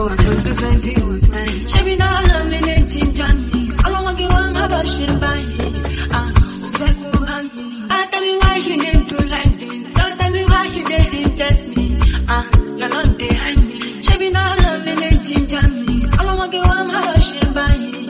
go and do 21 times. She be not loving it, ginger me. I don't want to go on about shit by me. Tell me why you didn't do like this. Don't tell me why you didn't reject me. You're not behind me. She be not loving it, ginger me. I don't want to go on about shit by me.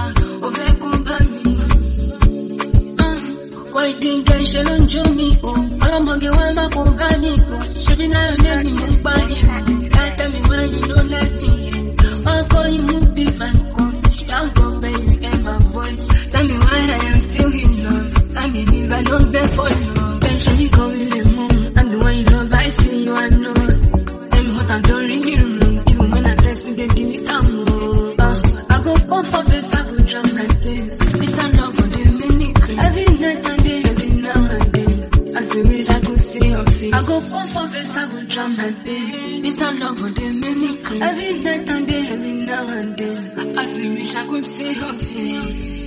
Why think I shall enjoy me? All I'm gonna want my company. She be not letting me buy it. Tell me why you don't let me. I'll call you movie fan. Don't go baby in my voice. Tell me why I am still in love. I mean if I don't beg for love. Then she call me the moon. And the one you love I see you I know. Tell me what I don't really wrong. Even when I text you they give me time more. I go pump for this, I go drum like this. It's a love for the many crazy. Every night and day, every now and then. As the wish I could see your face. I go pump for this, I go drum like this. It's a love for the many crazy. Every night and day, every now and then. As the wish I could see your face.